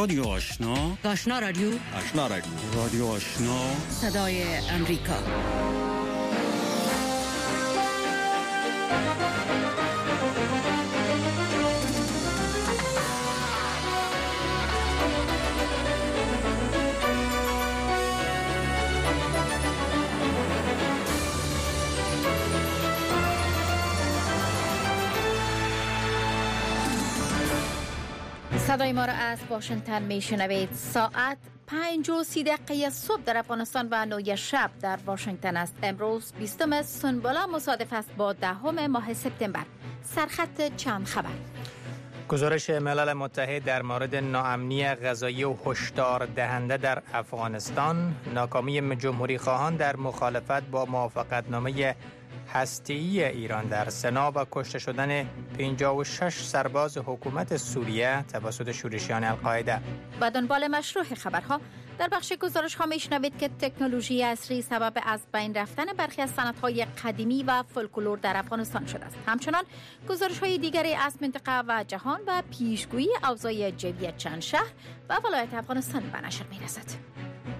رادیو آشنا، آشنا رادیو، آشنا رادیو، رادیو آشنا، صدای امریکا. صدای ما را از واشنگتن میشنوید. ساعت 5:30 صبح در افغانستان و 9 شب در واشنگتن است. امروز 20 سنبولا مصادف است با 10 ماه سپتامبر. سرخط چند خبر. گزارش ملل متحد در مورد ناامنی غذایی و هشدار دهنده در افغانستان، ناکامی جمهوری خواهان در مخالفت با موافقتنامه هسته‌ای ایران در سنا و کشته شدن 56 سرباز حکومت سوریه توسط شورشیان القاعده. با دنبال مشروع خبرها در بخش گزارش ها میشنوید که تکنولوژی عصری سبب از بین رفتن برخی از سنت‌های قدیمی و فولکلور در افغانستان شده است. همچنان گزارش های دیگری از منطقه و جهان و پیشگویی اوضاع جوی چند شهر و ولایت افغانستان به نشر میرسد.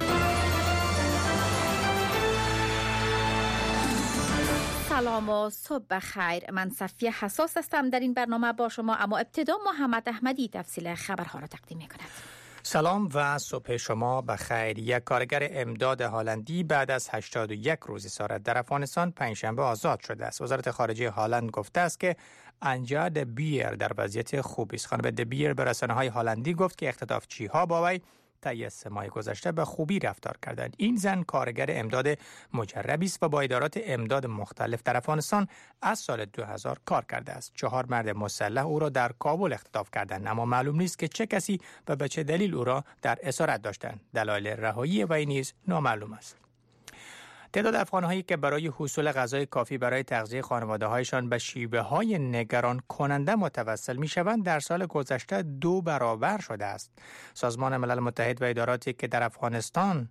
سلام و صبح بخیر. من صفیه حساس هستم در این برنامه با شما، اما ابتدا محمد احمدی تفصیل خبرها را تقدیم می‌کند. سلام و صبح شما بخیر. یک کارگر امداد هالندی بعد از 81 روز اسارت در افغانستان پنجشنبه آزاد شده است. وزارت خارجه هالند گفته است که انجا د بیر در وضعیت خوبی است. خانم د بیر به رسانه‌های هالندی گفت که اختطافچی‌ها با وی طی 3 ماه گذشته به خوبی رفتار کردند. این زن کارگر امداد مجربی است و با ادارات امداد مختلف در افغانستان از سال 2000 کار کرده است. 4 مرد مسلح او را در کابل اختطاف کردند، اما معلوم نیست که چه کسی و به چه دلیل او را در اسارت داشتند. دلایل رهایی وی نیز نامعلوم است. تعداد افغان‌هایی که برای حصول غذای کافی برای تغذیه خانواده‌هایشان به شیوه‌های نگران کننده متوسل می‌شوند در سال گذشته 2 برابر شده است. سازمان ملل متحد و اداراتی که در افغانستان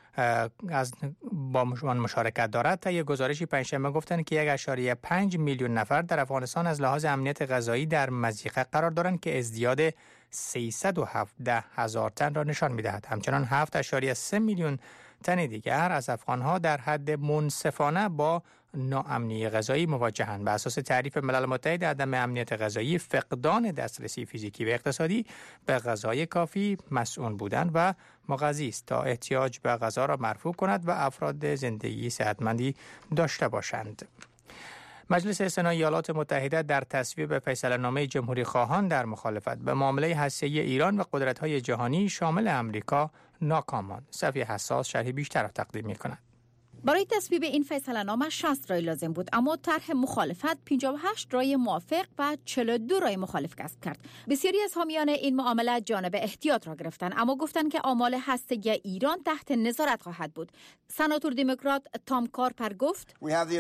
با مشارکت دارد طی گزارشی پنجشنبه گفتند که 1.5 میلیون نفر در افغانستان از لحاظ امنیت غذایی در مضیقه قرار دارند که ازدیاد 317,000 تن را نشان می‌دهد. همچنان 7.3 میلیون تن دیگر از افغانها در حد منصفانه با ناامنی غذایی مواجهند. به اساس تعریف ملل متحد، عدم امنیت غذایی فقدان دسترسی فیزیکی و اقتصادی به غذای کافی مسئول بودن و مغذی است تا احتیاج به غذا را مرفوع کند و افراد زندگی صحتمندی داشته باشند. مجلس سنا ایالات متحده در تصویب فیصله‌نامه جمهوری خواهان در مخالفت به معامله هسته‌ای ایران و قدرت‌های جهانی شامل امریکا ناکام ماند. صفیه حساس شرح بیشتر را تقدیم می‌کند. برای تصویب این فیصله‌نامه 60 رای لازم بود، اما طرح مخالفت 58 رای موافق و 42 رای مخالف کسب کرد. بسیاری از حامیان این معامله جانب احتیاط را گرفتند، اما گفتند که آمال هسته‌ای ایران تحت نظارت خواهد بود. سناتور دموکرات تام کارپر گفت: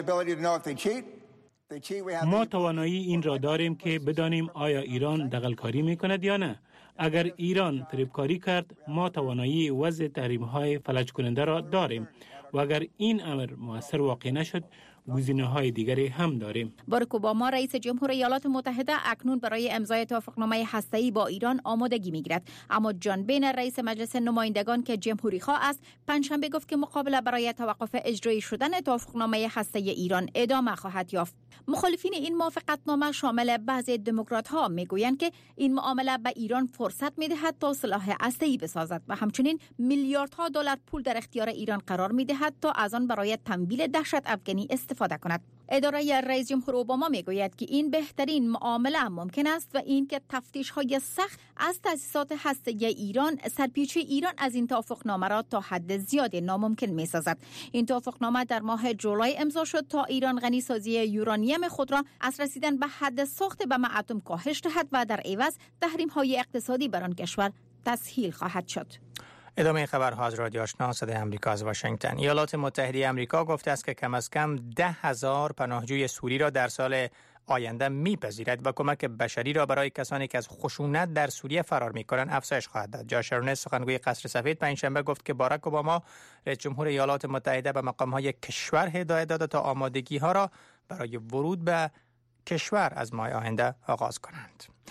ما توانایی این را داریم که بدانیم آیا ایران دغل‌کاری می‌کند یا نه. اگر ایران فریبکاری کرد، ما توانایی وضع تحریم‌های فلج کننده را داریم و اگر این امر مؤثر واقع نشد، گزینه‌های دیگری هم داریم. باراک اوباما رئیس جمهور ایالات متحده اکنون برای امضای توافقنامه هسته‌ای با ایران آمادگی می‌گیرد، اما جان بینر رئیس مجلس نمایندگان که جمهوری خواه است پنجشنبه گفت که مقابله برای توقف اجرایی شدن توافقنامه هسته‌ای ایران ادامه خواهد یافت. مخالفین این موافقتنامه شامل بعضی دموکرات‌ها میگویند که این معامله به ایران فرصت می‌دهد تا سلاح هسته‌ای بسازد و همچنین میلیاردها دلار پول در اختیار ایران قرار می‌دهد تا از آن برای تمویل دهشت افغانی استفاده کند. اداره رئیس جمهور اوباما میگوید که این بهترین معامله ممکن است و این که تفتیش‌های سخت از تأسیسات هسته‌ای ایران سرپیچی ایران از این توافقنامه را تا حد زیادی ناممکن می‌سازد. این توافقنامه در ماه جولای امضا شد تا ایران غنیسازی یورانیم خود را از رسیدن به حد ساخت بم اتم کاهش دهد و در عوض تحریم‌های اقتصادی بر آن کشور تسهیل خواهد شد. ادامه خبرها از رادیو آشنا صدای امریکا از واشنگتن. ایالات متحده آمریکا گفته است که کم از کم 10,000 پناهجوی سوری را در سال آینده میپذیرد و کمک بشری را برای کسانی که از خشونت در سوریه فرار میکنند افزایش خواهد داد. جاش ارنست سخنگوی قصر سفید پنجشنبه گفت که باراک اوباما رئیس جمهور ایالات متحده به مقام‌های کشور هدایت داده تا آمادگی‌ها را برای ورود به کشور از ماه آینده آغاز کنند.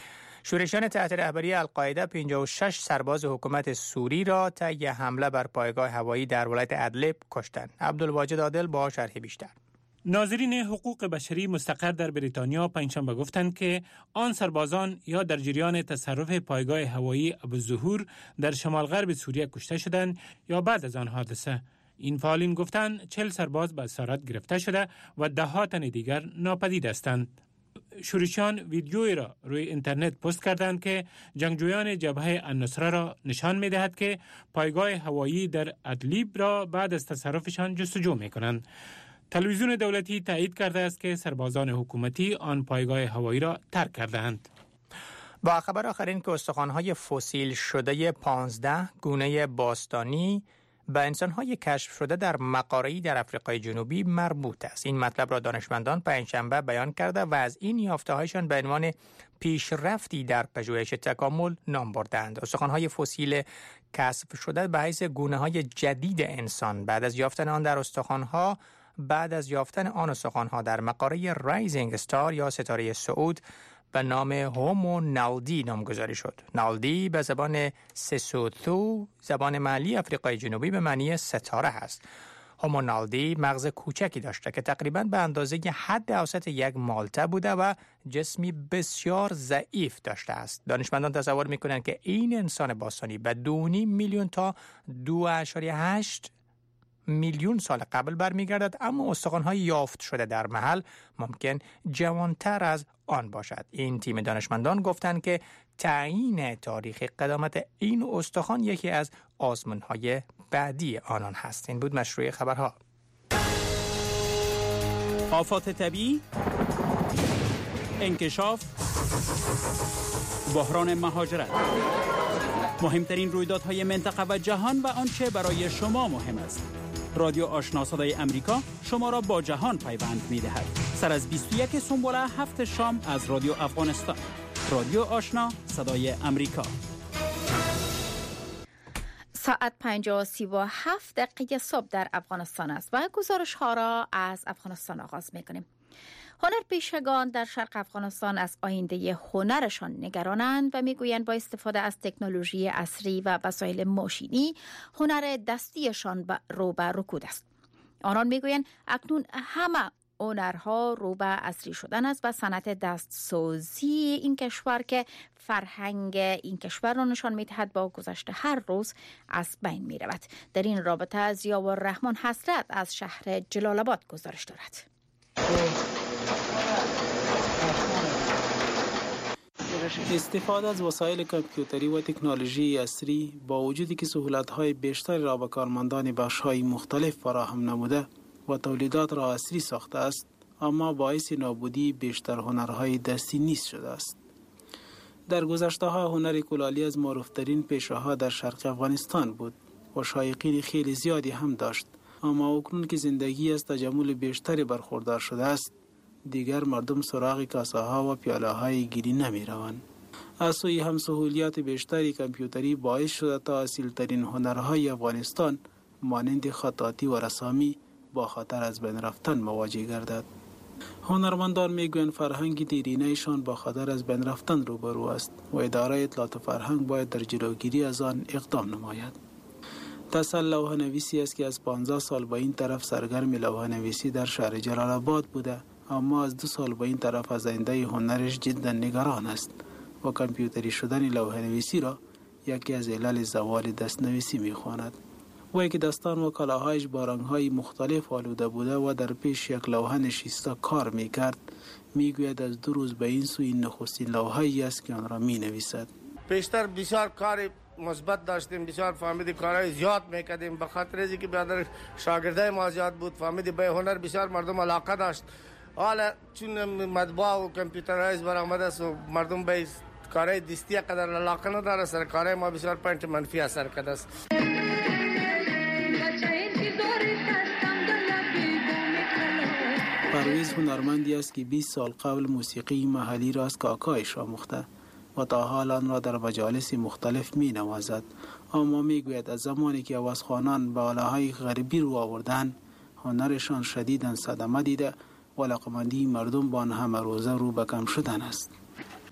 شورشیان تحت رهبری القاعده 56 سرباز حکومت سوری را طی حمله بر پایگاه هوایی در ولایت ادلب کشتند. عبدالواجد عادل با شرح بیشتر. ناظرین حقوق بشری مستقر در بریتانیا پنجشنبه گفتند که آن سربازان یا در جریان تصرف پایگاه هوایی ابوالظهور در شمال غرب سوریه کشته شدند یا بعد از آن حادثه. این فعالین گفتند 40 سرباز به اسارت گرفته شده و 10 تن دیگر ناپدید هستند. شورشیان ویدیویی را روی اینترنت پست کردند که جنگجویان جبهه النصره را نشان می‌دهد که پایگاه هوایی در ادلیب را بعد از تصرفشان جستجو می‌کنند. تلویزیون دولتی تایید کرده است که سربازان حکومتی آن پایگاه هوایی را ترک کردند. با خبر آخرین که استخوان‌های فسیل شده 15 گونه باستانی به انسان‌های کشف شده در مقاره‌ای در آفریقای جنوبی مربوط است. این مطلب را دانشمندان پنجشنبه بیان کرده و از این یافته‌هایشان به عنوان پیشرفتی در پژوهش تکامل نام بردند. استخوان‌های فسیل کشف شده به حیث گونه‌های جدید انسان بعد از یافتن آن استخوان‌ها در مقاره رایزینگ استار یا ستاره صعود به نام هومو نالدی نامگذاری شد. نالدی به زبان سسوتو، زبان محلی آفریقای جنوبی، به معنی ستاره است. هومو نالدی مغز کوچکی داشته که تقریباً به اندازه حد اوسط یک مالته بوده و جسمی بسیار ضعیف داشته است. دانشمندان تصور می‌کنند که این انسان باستانی به 2.5 میلیون تا 2.8 میلیون سال قبل برمیگردد، اما استخوان‌های یافت شده در محل ممکن جوانتر از آن باشد. این تیم دانشمندان گفتند که تعیین تاریخ قدامت این استخوان یکی از آزمون‌های بعدی آنان هست. این بود مشروع خبرها. آفات طبیعی، انکشاف، بحران مهاجرت، مهمترین رویدادهای منطقه و جهان و آنچه برای شما مهم است. رادیو آشنا صدای امریکا شما را با جهان پیوند می‌دهد. سر از 21 سنبوله 7 شام از رادیو افغانستان. رادیو آشنا صدای امریکا. ساعت 5:37 صبح در افغانستان است و گزارش ها را از افغانستان آغاز می‌کنیم. هنرپیشگان در شرق افغانستان از آینده هنرشان نگرانند و میگویند با استفاده از تکنولوژی عصری و وسایل ماشینی هنر دستیشان رو به رکود است. آنان میگویند اکنون همه هنرها رو به عصری شدن است و صنعت دستسازی این کشور که فرهنگ این کشور را نشان می‌دهد با گذشت هر روز از بین می‌رود. در این رابطه ضیاءالرحمن حسرت از شهر جلال آباد گزارش دارد. استفاده از وسایل کامپیوتری و تکنولوژی عصری با وجودی که سهولت‌های بیشتری را به کارمندان بخش‌های مختلف فراهم نموده و تولیدات را عصری ساخته است، اما باعث نابودی بیشتر هنرهای دستی نیز شده است. در گذشته‌ها هنر کلالی از معروف‌ترین پیشه‌ها در شرق افغانستان بود و شایقین خیلی زیادی هم داشت، اما اکنون که زندگی از تجمل بیشتری برخوردار شده است، دیگر مردم سراغ کاسه ها و پیاله های گیری نمی روند. از سوی هم سهولیات بیشتری کامپیوتری باعث شده تا اصیل ترین هنرهای افغانستان مانند خطاطی و رسامی با خطر از بین رفتن مواجه گردد. هنرمندان میگویند فرهنگ دیرینه‌شان با خطر از بین رفتن روبرو است و اداره اطلاعات فرهنگ باید در جلوگیری از آن اقدام نماید. تسل لوحه نویسی است که از 15 سال به این طرف سرگرم لوحه نویسی در شهر جلال آباد بوده، اما از 2 سال به این طرف از آینده هنرش جدا نگران است و کامپیوتری شدن لوحه نویسی را یکی از علل زوال دست نویسی می‌خواند. وی که دستان و کلاهایش با رنگ‌های مختلف آلوده بوده و در پیش یک لوحه نشسته کار می‌کرد، می‌گوید از 2 روز به این سو این نخستین لوحه‌ای است که آن را می‌نویسد. پیشتر بسیار کار مثبت داشتیم، بسیار فهمیدی کارهای زیاد می‌کردیم، به خاطر اینکه برادر شاگردای ما زیاد بود، فهمیدی به هنر بسیار مردم علاقه داشت. حالا چون مطبوع و کامپیوترایز برآمده است و مردم به کارهای دستی قدر علاقه نداره، سر کارهای ما بسیار پوینت منفی اثر کرده است. پرویز هنرمندی است که 20 سال قبل موسیقی محلی را از کاکایش آموخته و تا حال آن را در مجالس مختلف می نوازد، اما می گوید از زمانی که آوازخوانان به آله‌های غربی رو آوردن، هنرشان شدیداً صدمه دیده و علاقه‌مندی مردم با آن همه روزه رو به کم شدن است.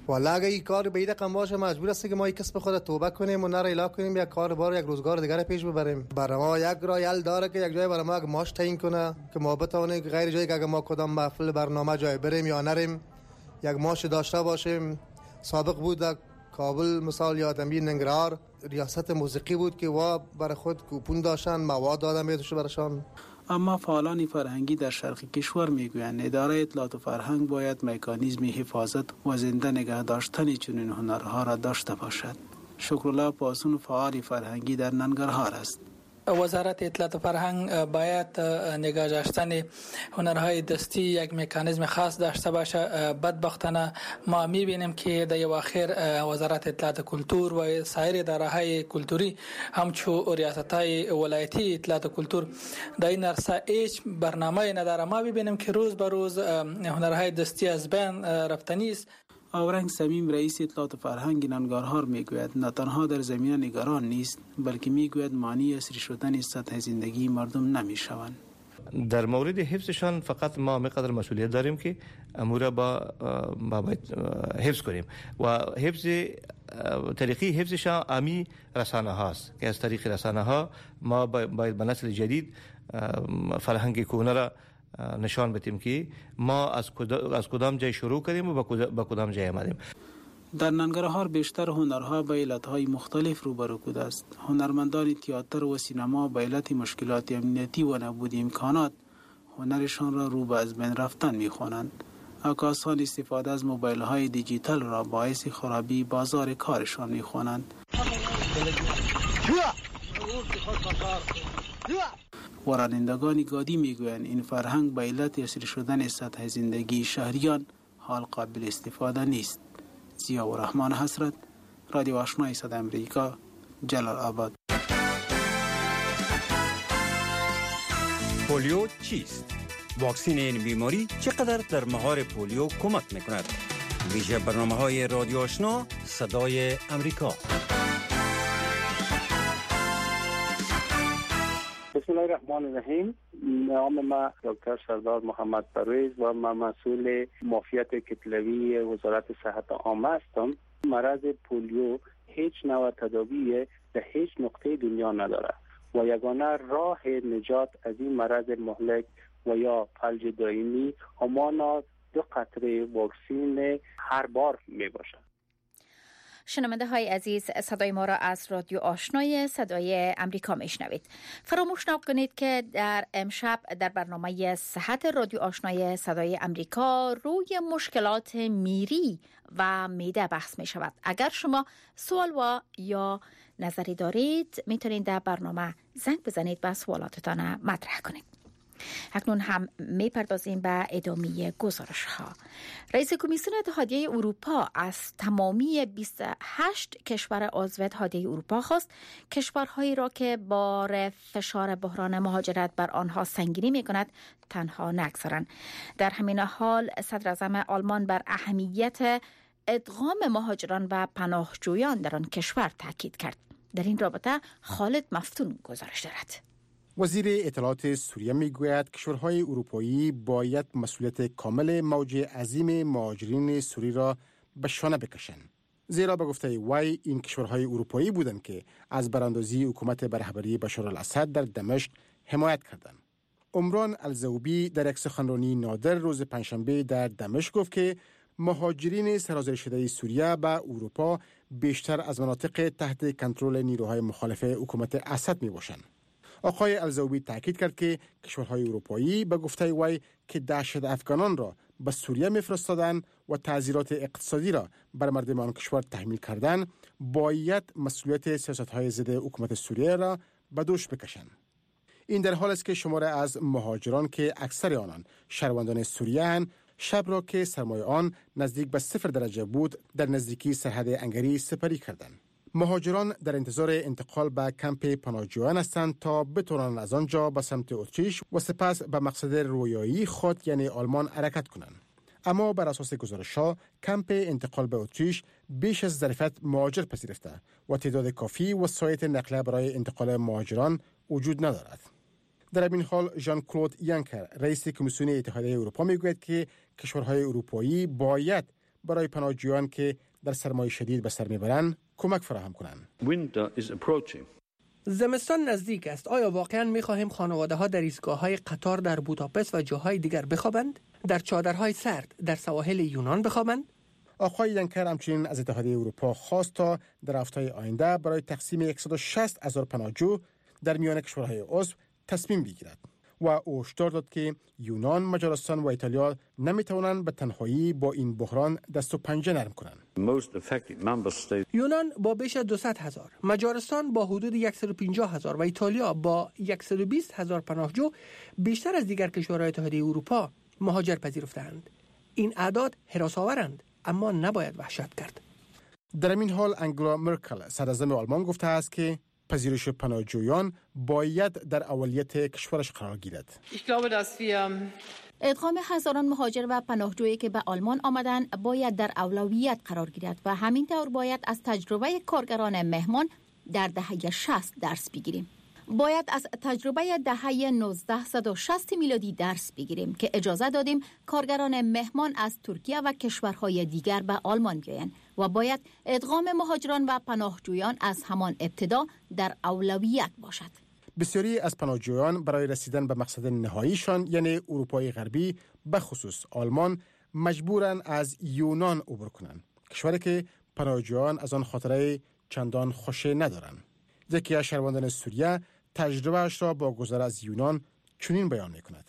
والا اگه این کار به این رقم باشه مجبور است که ما یک کسب خود توبه کنیم و نره اله کنیم، یک کار بار یک روزگار دیگر پیش ببریم. برای ما یک راه داره که یک جای برای ما ماش تعیین کنه که ما بتونیم غیر جایی که اگه ما کدام محفل برنامه جای بریم یا نریم یک ماش داشته باشیم. سابق بود در کابل مثال یادم بی ننگرهار ریاست موسیقی بود که وا برای خود کوپون داشتن، مواد دادن میدوشه برشان. اما فعالان فرهنگی در شرق کشور میگویند اداره اطلاعات و فرهنگ باید مکانیزم حفاظت و زنده نگه داشتن چنین هنرها را داشته باشد. شکرالله پاسون فعال فرهنگی در ننگرهار است. وزارت اطلاعات و فرهنگ باید نگاه داشتن هنرهای دستی یک مکانیزم خاص داشته باشه. بدبختانه ما میبینیم که در اواخر وزارت اطلاعات کلتور و سایر اداره‌های کلتوری همچون ریاست‌های ولایتی اطلاعات کلتور در این عرصه هیچ برنامه‌ای نداره. ما میبینیم که روز به روز هنرهای دستی از بین رفتنی است. آورنگ سمیم رئیس اطلاعات و فرهنگ ننگرهار میگوید نه تنها در زمینه نگران نیست بلکه میگوید معنی اسیری شدن سطح زندگی مردم نمیشوند. در مورد حفظشان فقط ما مقدر مسئولیت داریم که امور با حفظ کنیم و حفظ طریقی حفظشان امی رسانه هاست که از طریق رسانه ها ما باید به نسل جدید فرهنگ کهنه را نشان بدیم که ما از کدام جای شروع کردیم و به کدام جای آمدیم. در ننگرهار بیشتر هنرها به علتهای مختلف روبرو بوده است. هنرمندان تئاتر و سینما به علت مشکلات امنیتی و نبود امکانات هنرشان را رو به از بین رفتن می‌خوانند. عکاسان استفاده از موبایل‌های دیجیتال را باعث خرابی بازار کارشان می‌خوانند. و رانندگان گادی میگویند این فرهنگ به علت اسیر شدن سطح زندگی شهریان حال قابل استفاده نیست. ضیاءالرحمن حسرت، رادیو آشنای صدای امریکا، جلال آباد. پولیو چیست؟ واکسین این بیماری چقدر در مهار پولیو کمک میکند؟ ویژه برنامه‌های رادیو آشنا صدای امریکا. بسم الله الرحمن الرحیم. نام ما دکتر سردار محمد پرویز و من مسئول معافیت کتلوی وزارت صحت عامه هستم. مرض پولیو هیچ نوع تداوی در هیچ نقطه دنیا نداره و یگانه راه نجات از این مرض مهلک و یا فلج دائمی همان 2 قطره واکسین هر بار می باشد. شنونده های عزیز، صدای ما را از رادیو آشنای صدای امریکا میشنوید. فراموش نکنید که در امشب در برنامه صحت رادیو آشنای صدای امریکا روی مشکلات میری و معده بحث می شود. اگر شما سوال و یا نظری دارید میتونید در برنامه زنگ بزنید و سوالاتتان مطرح کنید. اکنون هم میپردازیم به ادامه گزارش ها. رئیس کمیسیون اتحادیه اروپا از تمامی 28 کشور عضو اتحادیه اروپا خواست کشورهایی را که بار فشار بحران مهاجرت بر آنها سنگینی میکند تنها نگذارند. در همین حال صدر اعظم آلمان بر اهمیت ادغام مهاجران و پناهجویان در آن کشور تاکید کرد. در این رابطه خالد مفتون گزارش دارد. وزیر اطلاعات سوریه میگوید کشورهای اروپایی باید مسئولیت کامل موج عظیم مهاجرین سوری را به شانه بکشند. زیرا به گفته وی این کشورهای اروپایی بودند که از براندازی حکومت به رهبری بشار الاسد در دمشق حمایت کردند. عمران الزوبی در یک سخنرانی نادر روز پنجشنبه در دمشق گفت که مهاجرین سرازیر شده سوریه به اروپا بیشتر از مناطق تحت کنترل نیروهای مخالف حکومت اسد میباشند. آقای الزوبی تاکید کرد که کشورهای اروپایی به گفته وی که دهشت افغانان را به سوریه میفرستادند و تعزیرات اقتصادی را بر مردم آن کشور تحمیل کردند، باید مسئولیت سیاست‌های ضد حکومت سوریه را به دوش بکشند. این در حال است که شمار از مهاجران که اکثر آنان شهروندان سوریه اند، شب را که سرمای آن نزدیک به 0 درجه بود در نزدیکی سرحد انگری سپری کردند. مهاجران در انتظار انتقال به کمپ پناهجویان هستند تا بتوانند از آنجا به سمت اتریش و سپس به مقصد رویایی خود یعنی آلمان حرکت کنند. اما بر اساس گزارش‌ها کمپ انتقال به اتریش بیش از ظرفیت مهاجر پذیرفته و تعداد کافی وسایط نقلیه برای انتقال مهاجران وجود ندارد. در این حال ژان کلود یانکر رئیس کمیسیون اتحادیه اروپا میگوید که کشورهای اروپایی باید برای پناهجویان که در سرمای شدید به سر میبرند کمک فراهم کنند. زمستان نزدیک است. آیا واقعا می‌خواهیم خانواده‌ها در ایستگاه‌های قطار در بوداپست و جاهای دیگر بخوابند؟ در چادرهای سرد در سواحل یونان بخوابند؟ آقای ینکر همچنین از اتحادیه اروپا خواست تا در هفته‌های آینده برای تقسیم 160,000 پناهجو در میان کشورهای عضو تصمیم بگیرد و هشدار داد که یونان، مجارستان و ایتالیا نمی‌توانند به تنهایی با این بحران دست و پنجه نرم کنند. یونان با بیش از 200,000، مجارستان با حدود 150,000 و ایتالیا با 120,000 پناهجو بیشتر از دیگر کشورهای اتحادیه اروپا مهاجر پذیرفتند. این اعداد هراس‌آورند، اما نباید وحشت کرد. در این حال انگلا مرکل صدراعظم آلمان گفته است که پذیرش پناهجویان باید در اولیت کشورش قرار گیرد. ادغام هزاران مهاجر و پناهجویی که به آلمان آمدند باید در اولویت قرار گیرد و همین طور باید از تجربه کارگران مهمان در دهه 60 درس بگیریم. باید از تجربه دهه 1960 میلادی درس بگیریم که اجازه دادیم کارگران مهمان از ترکیه و کشورهای دیگر به آلمان بیایند و باید ادغام مهاجران و پناهجویان از همان ابتدا در اولویت باشد. بسیاری از پناهجویان برای رسیدن به مقصد نهاییشان یعنی اروپای غربی به خصوص آلمان مجبورن از یونان عبور کنند، کشوری که پناهجویان از آن خاطره چندان خوشی ندارند. یکی از شهروندان سوریه تجربه‌اش را با گذر از یونان چنین بیان می‌کند.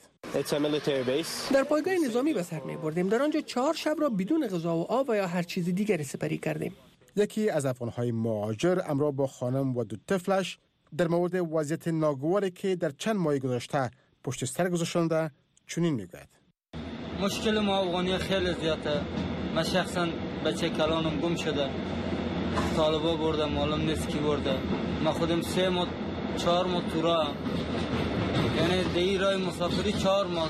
در پایگاه نظامی به سر می‌بردیم. در آنجا 4 شب را بدون غذا و آب و یا هر چیز دیگری سپری کردیم. یکی از افغان‌های مهاجر همراه با خانم و 2 طفلش در مورد وضعیت ناگواری که در چند ماه گذشته پشت سر گذاشتند چنین می‌گوید. مشکل ما افغانی خیلی زیاده. من شخصا بچه کلانم گم شده. طالبا برده، معلوم نیست کی برده. من خودم 3 ماه 4 ماه تو راه، یعنی دی راه مسافری 4 ماه.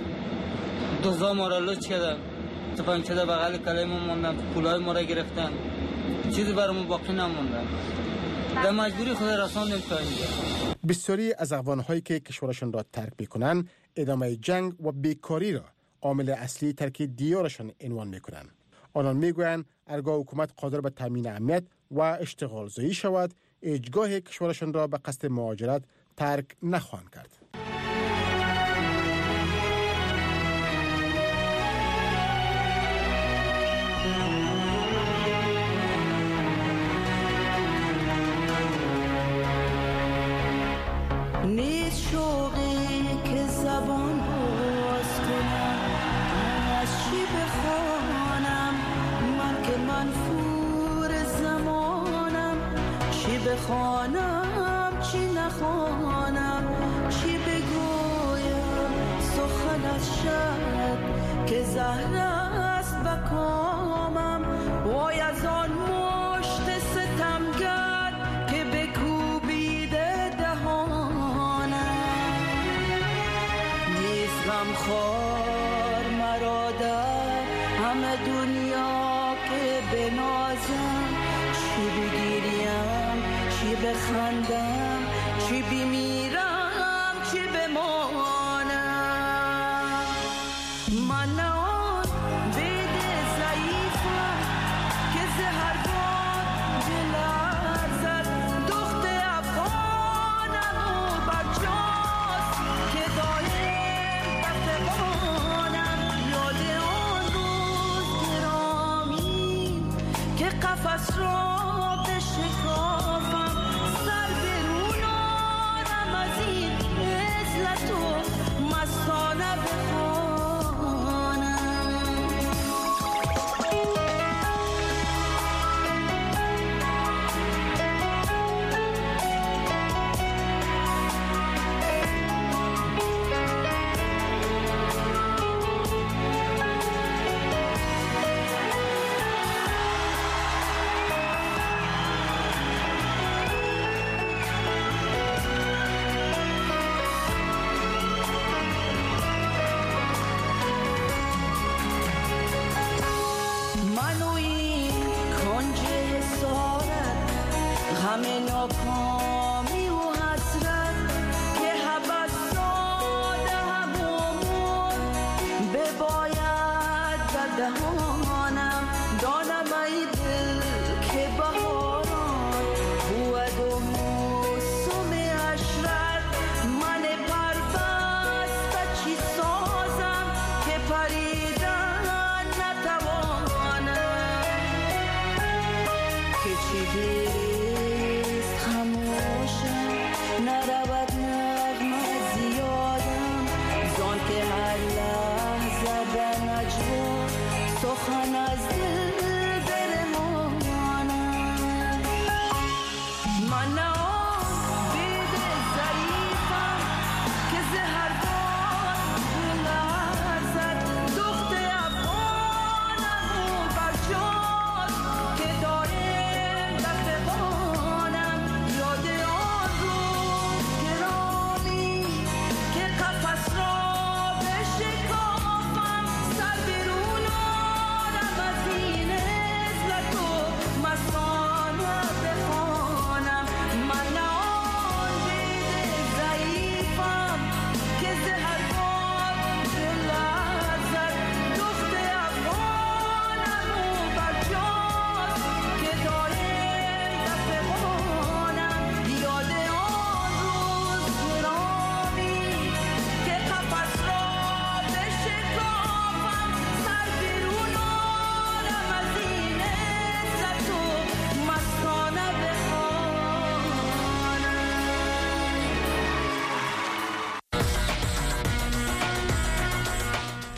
دوزا ما را لوچ کرده، تپانچه در بغل کلای ما موندن، پولای ما را گرفتن، چیزی برامون باقی نمونده. در مجبوری خود رساندیم تا اینجا. بسیاری از افغان‌هایی که کشورشان را ترک می‌کنند ادامه جنگ و بیکاری را عامل اصلی ترک دیارشان عنوان می‌کنند. آنان میگویند هرگاه حکومت قادر به تامین امنیت و اشتغال زایی شود، هیچگاه کشورشان را به قصد مهاجرت ترک نخواهند کرد. نیست شوقی که زبان باز کنم، از چی بخوانم من که منفور زمانم، چی بخوانم چی نخوانم، چی بگویم سخن از شب که زهر است به کامم، وای از آن مشت ستمگر که بکوبیده دهانم، نیست غمخوار مرا در همه دنیا که بنازم، چی بگیریم چی بخندم، چی بمیرم چی بمانم، من نه آن بید ضعیفم که زهر باد دلرزد، دخت افغانم و بجاست که دایم بفغانم، یاد آن روز گرامی که قفس را بشکافم، سر برون آرم از این عزلت و مستانه بخوانم. منو این کنج حسارت، همه ناکامی و حسرت که حبس داده همون بباید به دهانم،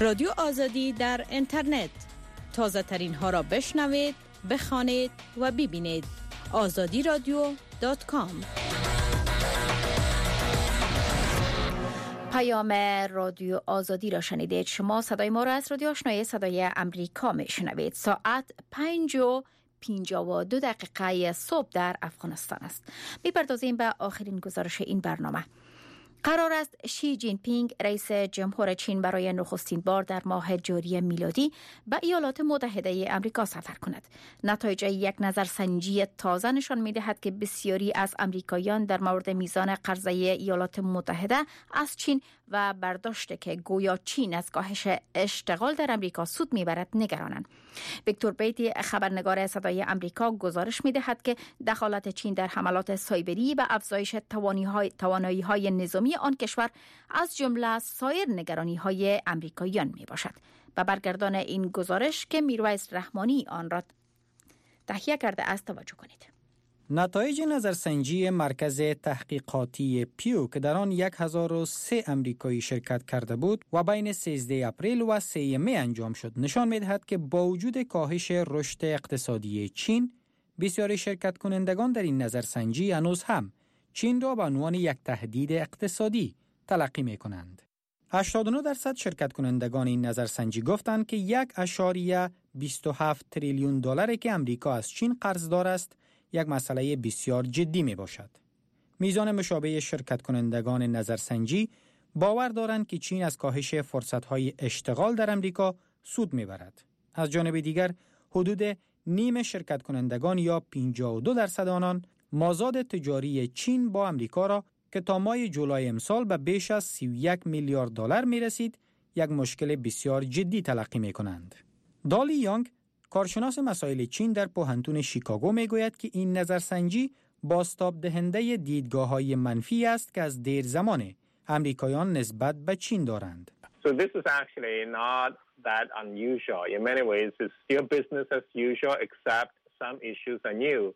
رادیو آزادی در اینترنت. تازه ترین ها را بشنوید، بخوانید و ببینید. azadiradio.com. پیام رادیو آزادی را شنیدید. شما صدای ما را از رادیو آشنای صدای امریکا میشنوید. ساعت 5:52 صبح در افغانستان است. میپردازیم به آخرین گزارش این برنامه. قرار است شی جین پینگ رئیس جمهور چین برای نخستین بار در ماه جاری میلادی به ایالات متحده آمریکا سفر کند. نتایج یک نظرسنجی تازه نشان می‌دهد که بسیاری از آمریکاییان در مورد میزان قرضه ایالات متحده از چین و برداشت که گویا چین از کاهش اشتغال در آمریکا سود میبرد نگرانند. ویکتور بیتی خبرنگار صدای آمریکا گزارش می‌دهد که دخالت چین در حملات سایبری و افزایش توانایی‌های نظامی آن کشور از جمله سایر نگرانی‌های آمریکاییان میباشد. و برگردان این گزارش که میرویس رحمانی آن را تهیه کرده است توجه کنید. نتایج نظرسنجی مرکز تحقیقاتی پیو که در آن 1003 آمریکایی شرکت کرده بود و بین 13 اپریل و 3 می انجام شد نشان می‌دهد که با وجود کاهش رشد اقتصادی چین، بسیاری شرکت کنندگان در این نظرسنجی هنوز هم چین را به عنوان یک تهدید اقتصادی تلقی می‌کنند. 89% شرکت کنندگان این نظرسنجی گفتند که 1.27 تریلیون دلاری که آمریکا از چین قرضدار است یک مسئله بسیار جدی می باشد. میزان مشابه شرکت کنندگان نظرسنجی باور دارند که چین از کاهش فرصت‌های اشتغال در آمریکا سود می‌برد. از جانب دیگر حدود نیم شرکت کنندگان یا 52% آنان مازاد تجاری چین با آمریکا را که تا ماه جولای امسال به بیش از 31 میلیارد دلار می‌رسید یک مشکل بسیار جدی تلقی می‌کنند. دالی یانگ کارشناس مسائل چین در پوهنتون شیکاگو میگوید که این نظرسنجی بازتاب دهنده دیدگاه‌های منفی است که از دیر زمان آمریکایان نسبت به چین دارند. So this is actually not that unusual. In many ways it's still business as usual except some issues are new.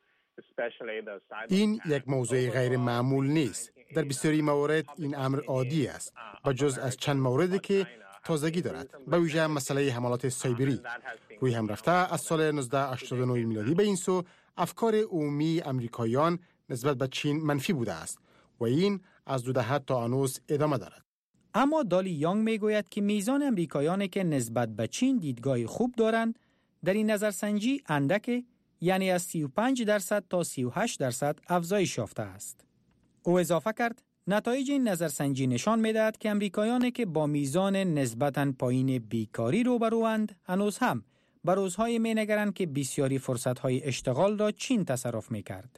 این یک موضوع غیر معمول نیست. در بسیاری موارد این امر عادی است و جز از چند موردی که تازگی دارد. به ویژه مسئله حملات سایبری روی هم رفته از سال 1989 میلادی به این سو افکار عمومی امریکایان نسبت به چین منفی بوده است و این از 2 دهه تا هنوز ادامه دارد. اما دالی یانگ میگوید که میزان امریکایانی که نسبت به چین دیدگاه خوب دارند در این نظرسنجی اندک، یعنی از 35% تا 38% افزایش یافته است. او اضافه کرد نتایج این نظرسنجی نشان می‌دهد که امریکایانی که با میزان نسبتاً پایین بیکاری روبروند هنوز هم به روزهای می‌نگرند که بسیاری فرصت‌های اشتغال را چین تصرف می‌کرد.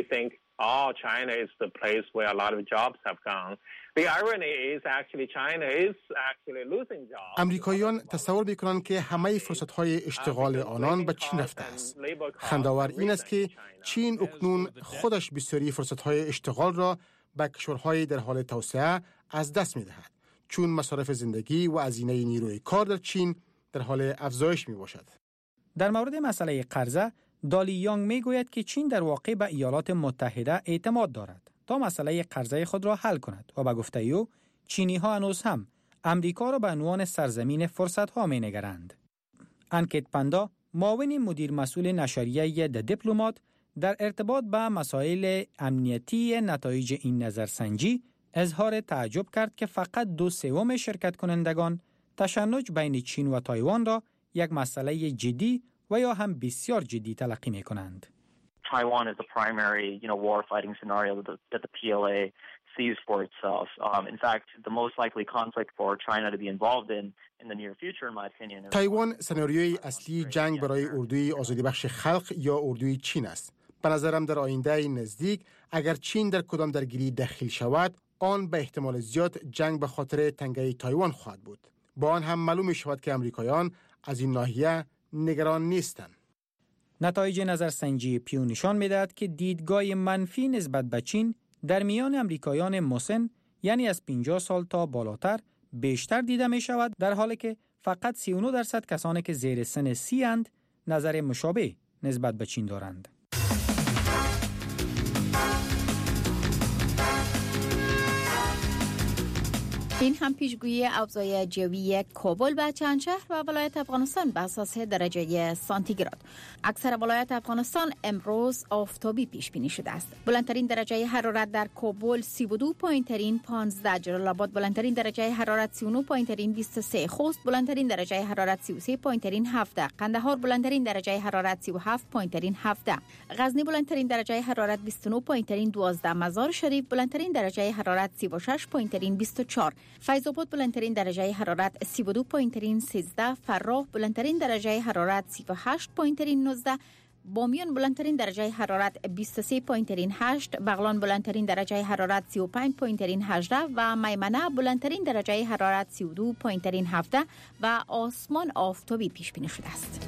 China is the place where a lot of jobs have gone. The irony is actually China is actually losing jobs. امریکاییان تصور می‌کنند که همه فرصت‌های اشتغال آنان به چین رفته است. خنده‌آور این است که چین اکنون خودش بسیاری فرصت‌های اشتغال را به کشورهای در حال توسعه از دست می‌دهد، چون مصارف زندگی و هزینه نیروی کار در چین در حال افزایش می‌باشد. در مورد مسئله قرضه، دالی یانگ میگوید که چین در واقع به ایالات متحده اعتماد دارد تا مسئله قرضه خود را حل کند و به گفته او چینی‌ها هنوز هم امریکا را به عنوان سرزمین فرصت‌ها می‌نگرند. انکیت پاندا، معاون مدیر مسئول نشریه د دیپلمات، در ارتباط به مسائل امنیتی نتایج این نظرسنجی اظهار تعجب کرد که فقط 2/3 شرکت کنندگان تشنج بین چین و تایوان را یک مسئله جدی و یا هم بسیار جدی تلقی می‌کنند. Taiwan is the primary, war fighting scenario that the PLA sees for itself. In fact, the most likely conflict for China to be involved in the near future, in my opinion. تایوان سناریوی اصلی جنگ برای اردوی آزادی بخش خلق یا اردوی چین است. به نظرم در آینده نزدیک اگر چین در کدام درگیری دخیل شود، آن به احتمال زیاد جنگ به خاطر تنگه تایوان خواهد بود. با آن هم معلوم شود که امریکایان از این ناحیه نگران نیستند. نتایج نظرسنجی پیو نشان می‌دهد که دیدگاه منفی نسبت به چین در میان امریکایان مسن، یعنی از 50 سال تا بالاتر، بیشتر دیده می شود، در حالی که فقط 39% کسانی که زیر سن 30 اند نظر مشابه نسبت به چین دارند. این هم پیشگویی اوضاع جوی کابل و چند شهر و ولایت افغانستان به اساس درجه سانتیگراد. اکثر ولایت افغانستان امروز آفتابی پیش بینی شده است. بلندترین درجه حرارت در کابل 32 پایین ترین 15، جلال آباد بلندترین درجه حرارت 39 پایین ترین 23، خوست بلندترین درجه حرارت 33 پایین ترین 17، قندهار بلندترین درجه حرارت 37 پایین ترین 17، غزنی بلندترین درجه حرارت 29 پایین ترین 12، مزار شریف بلندترین درجه حرارت 36 پایین ترین 24، فیض آباد بلندترین درجه حرارت 32 پایین ترین 13، فراه بلندترین درجه حرارت 38 پایین ترین 19، بامیان بلندترین درجه حرارت 23 پایین ترین 8، بغلان بلندترین درجه حرارت 35 پایین ترین 18 و میمنه بلندترین درجه حرارت 32 پایین ترین 17 و آسمان آفتابی پیش بینی شده است.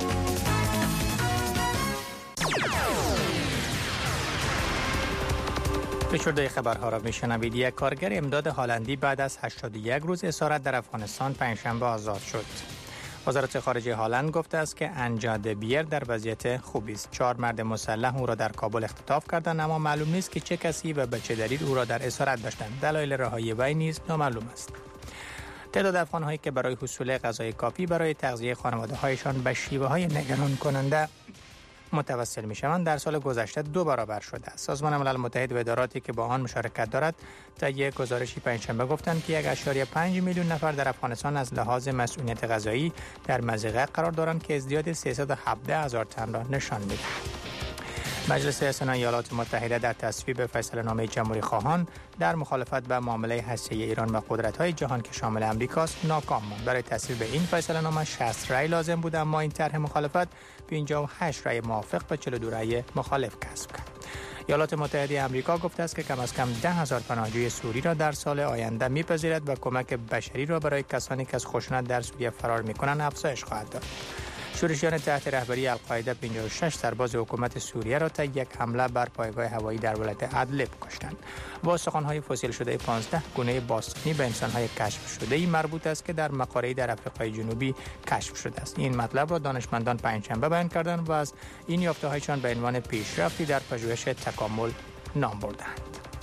فشرده خبرها را میشنوید. یک کارگر امداد هلندی بعد از 81 روز اسارت در افغانستان پنجشنبه آزاد شد. وزارت خارجه هلند گفته است که انجا د بیر در وضعیت خوبی است. 4 مرد مسلح او را در کابل اختطاف کردند، اما معلوم نیست که چه کسی و به چه دلیل او را در اسارت داشتند. دلایل رهایی وی نیز نامعلوم است. تعداد افغان‌هایی که برای حصول غذای کافی برای تغذیه خانواده‌هایشان به شیوه‌های نگران کننده متوسل می‌شوند در سال گذشته 2 برابر شده است. سازمان ملل متحد و اداراتی که با آن مشارکت دارد در یک گزارشی پنجشنبه گفتند که 1.5 میلیون نفر در افغانستان از لحاظ مسئولیت غذایی در مضیقه قرار دارند که ازدیاد 317,000 تن را نشان می‌دهد. مجلس سنا ایالات متحده در تصویب فیصله‌نامه جمهوری خواهان در مخالفت به معامله هسته‌ای ایران با قدرت‌های جهان که شامل امریکاست ناکام ماند. برای تصویب این فیصله‌نامه 60 رأی لازم بود، اما این طرح مخالفت 58 رأی موافق و 42 رأی مخالف کسب کرد. ایالات متحده آمریکا گفته است که کم از کم 10,000 پناهجوی سوری را در سال آینده می‌پذیرد و کمک بشری را برای کسانی که از خشونت در سوریه فرار می‌کنند افزایش خواهد داد. شورشیان تحت رهبری القاعده 56 سرباز حکومت سوریه را تا یک حمله بر پایگاه هوایی در ولایت ادلب کشتند. با استخوان‌های فسیل شده 15 گونه باستانی به انسان‌های کشف شده‌ای مربوط است که در مقاره‌ای در آفریقای جنوبی کشف شده است. این مطلب را دانشمندان پنجشنبه بیان کردند و از این یافته‌هایشان به عنوان پیشرفتی در پژوهش تکامل نام بردند.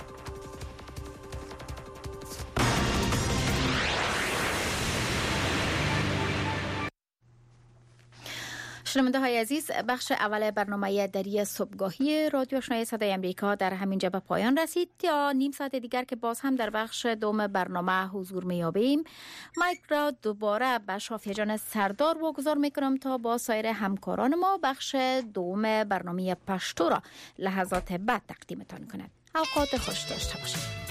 شنونده های عزیز، بخش اول برنامه دری صبحگاهی رادیو آشنای صدای امریکا در همین جا به پایان رسید. تا نیم ساعت دیگر که باز هم در بخش دوم برنامه حضور می‌یابیم، مایک را دوباره به شافیه جان سردار واگذار میکنم تا با سایر همکاران ما بخش دوم برنامه پشتو را لحظات بعد تقدیمتان کند. اوقات خوش داشته باشید.